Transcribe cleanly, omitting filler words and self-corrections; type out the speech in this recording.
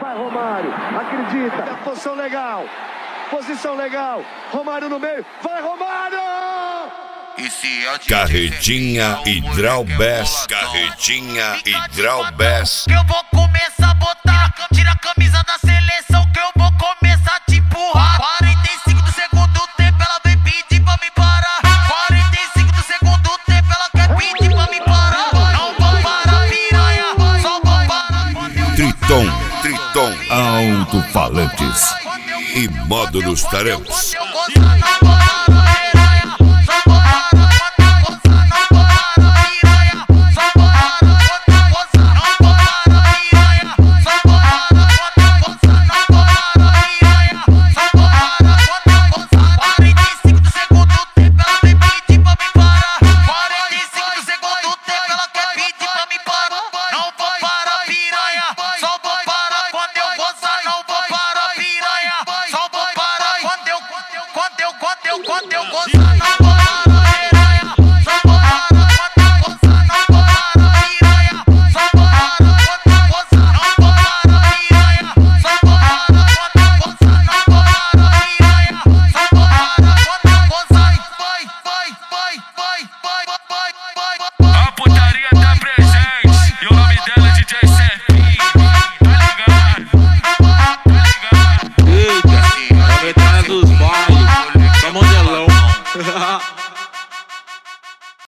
Vai Romário, acredita, posição legal, Romário no meio, vai Romário! Carretinha Hidral-Bass, carretinha Hidral-Bass. Que eu vou começar a botar, tira a camisa da seleção, que eu vou começar a te empurrar. 45 do segundo tempo, ela vem pedir pra me parar. 45 do segundo tempo, ela quer pedir pra me parar. Não vou parar, piranha, só vou parar. Triton, alto-falantes e módulos Tareus.